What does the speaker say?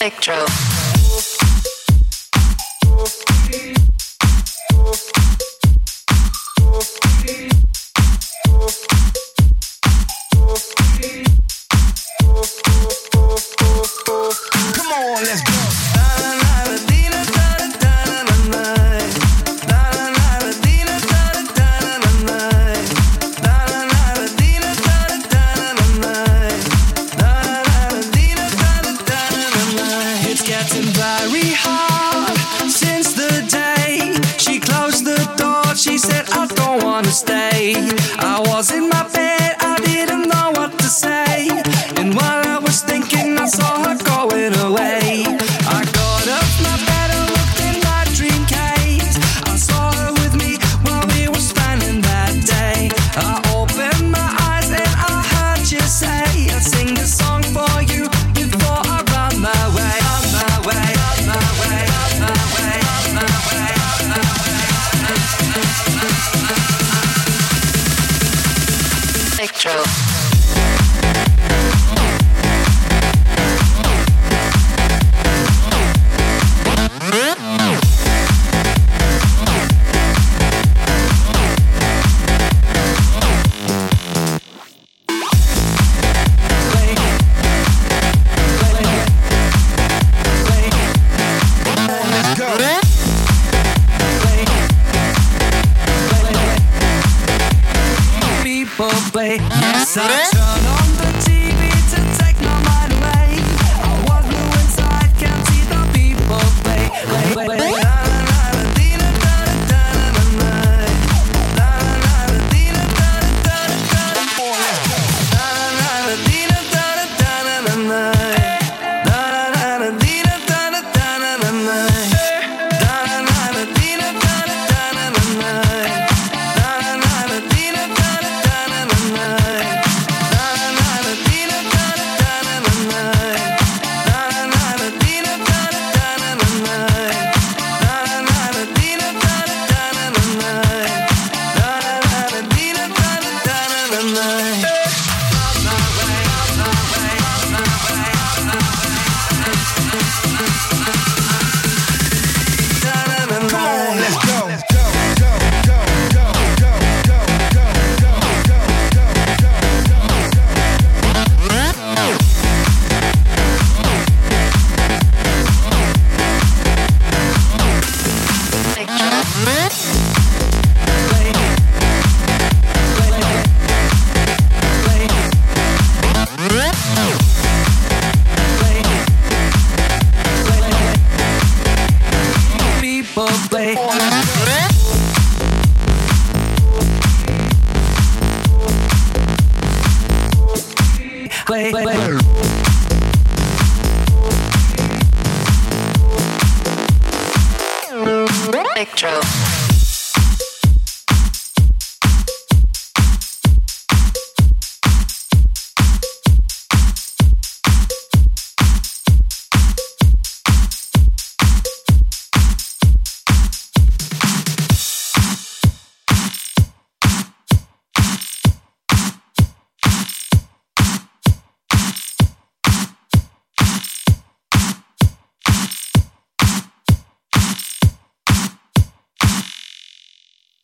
Electro. Come on, let's go. It's getting very hard since the day she closed the door. She said, I don't wanna stay. I was in my bed, I didn't know what to say. And while I was thinking, I saw her going away. I got up my bed and looked in my dream case. I saw her with me while we were spending that day. I opened my eyes and I heard you say, I'll sing this song for you before I run my way. Electro. People play. Yes, I turn on the TV to take my mind away. I was blue inside, can't see the people play. People play. Electro.